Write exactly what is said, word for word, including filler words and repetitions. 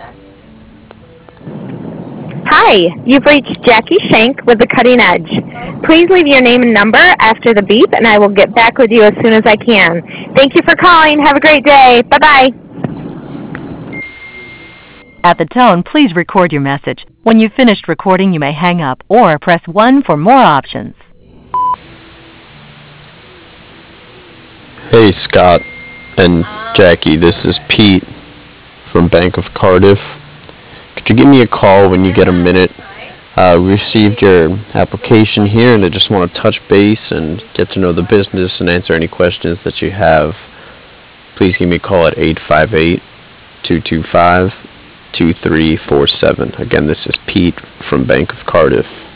Hi, you've reached Jackie Shank with the Cutting Edge. Please leave your name and number after the beep, and I will get back with you as soon as I can. Thank you for calling. Have a great day. Bye-bye. At the tone, please record your message. When you've finished recording, you may hang up or press one for more options. Hey, Scott and Jackie, this is Pete from Bank of Cardiff. Could you give me a call when you get a minute? I uh, received your application here, and I just want to touch base and get to know the business and answer any questions that you have. Please give me a call at eight five eight, two two five, two three four seven. Again, this is Pete from Bank of Cardiff.